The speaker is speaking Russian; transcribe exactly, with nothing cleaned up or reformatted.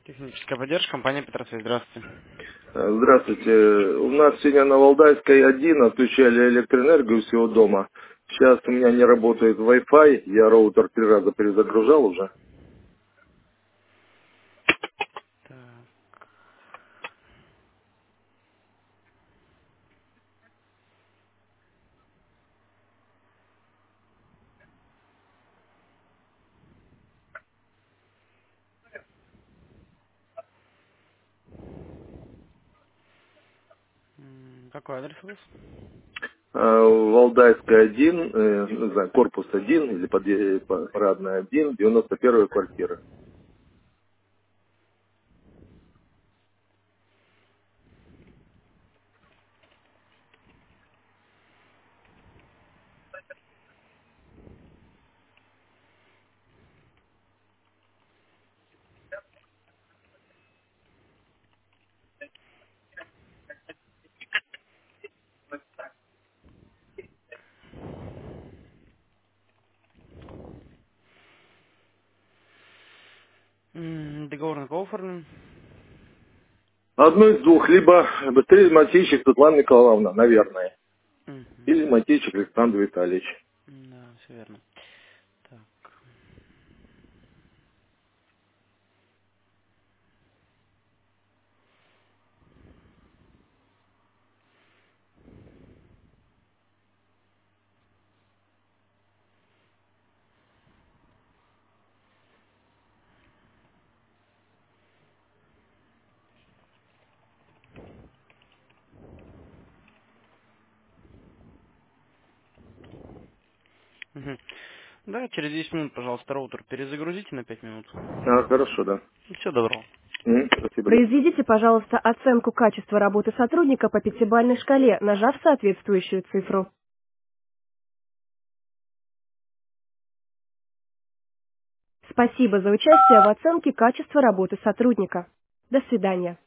Техническая поддержка, компания Петросвязь. Здравствуйте. Э, Здравствуйте. У нас сегодня на Валдайской один отключали электроэнергию всего дома. Сейчас у меня не работает Wi-Fi, я роутер три раза перезагружал уже. Так, м, какой адрес у вас? Э, Валдайская один, э, не знаю, корпус один или подъезд парадная один, девяносто первая квартира. М, Договор на кого оформлен? Одно из двух, либо быстрее Матейчик Светлана Николаевна, наверное, Мгм. или Матейчик Александр Витальевич. Да, все верно. Так. Мгм. Да, через десять минут, пожалуйста, роутер перезагрузите на пять минут. А, хорошо, да. Все, добро. М, Спасибо. Произведите, пожалуйста, оценку качества работы сотрудника по пятибалльной шкале, нажав соответствующую цифру. Спасибо за участие в оценке качества работы сотрудника. До свидания.